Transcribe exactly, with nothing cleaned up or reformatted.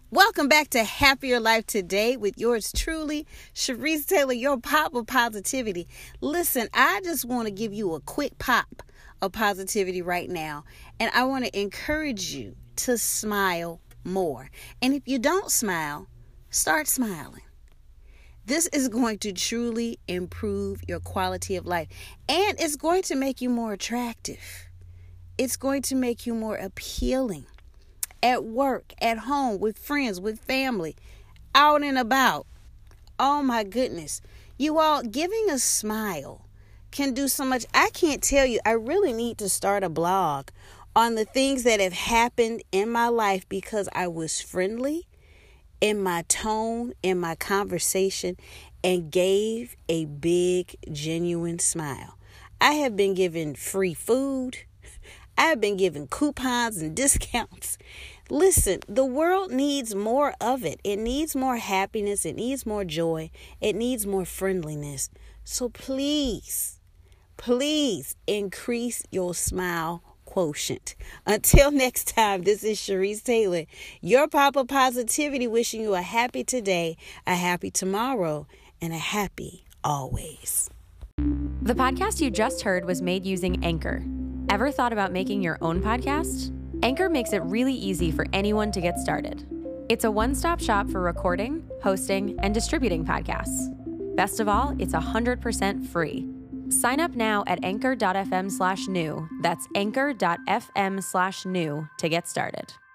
Welcome back to Happier Life Today with yours truly, Sharice Taylor, your pop of positivity. Listen, I just want to give you a quick pop of positivity right now, and I want to encourage you to smile more. And if you don't smile, start smiling. This is going to truly improve your quality of life, and it's going to make you more attractive. It's going to make you more appealing. At work, at home, with friends, with family, out and about. Oh my goodness. You all, giving a smile can do so much. I can't tell you, I really need to start a blog on the things that have happened in my life because I was friendly in my tone, in my conversation, and gave a big, genuine smile. I have been given free food. I've been given coupons and discounts. Listen, the world needs more of it. It needs more happiness. It needs more joy. It needs more friendliness. So please, please increase your smile quotient. Until next time, this is Sharice Taylor, your pop of positivity, wishing you a happy today, a happy tomorrow, and a happy always. The podcast you just heard was made using Anchor. Ever thought about making your own podcast? Anchor makes it really easy for anyone to get started. It's a one-stop shop for recording, hosting, and distributing podcasts. Best of all, it's one hundred percent free. Sign up now at anchor.fm slash new. That's anchor.fm slash new to get started.